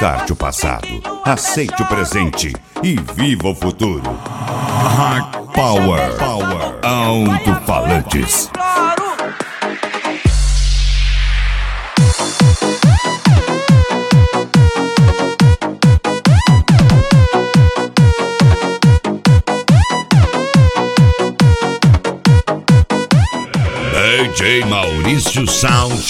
Descarte o passado, aceite o presente e viva o futuro. Hard Power, Alto-Falantes. DJ Maurício Sound.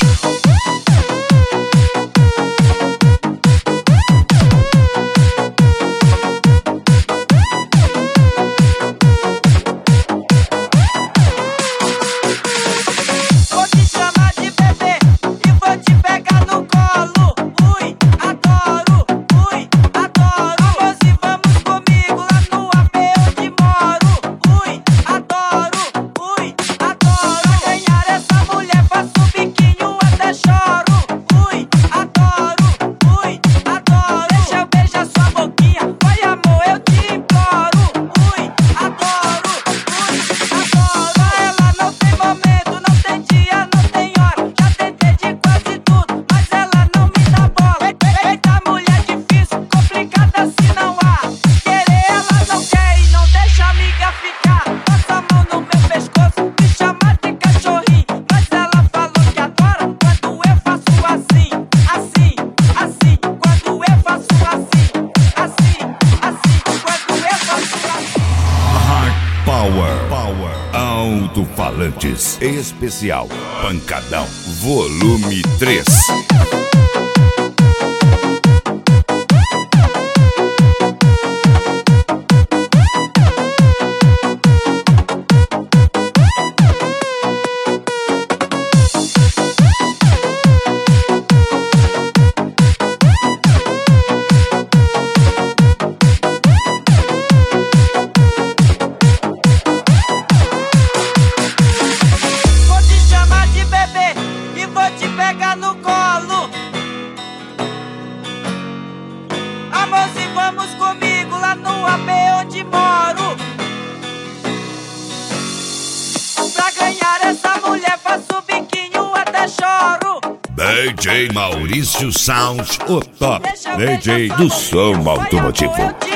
Power Alto-Falantes Especial Pancadão Volume 3. Vamos comigo lá no AP onde moro. Pra ganhar essa mulher faço biquinho até choro. DJ Maurício Sound, o top DJ do som automotivo.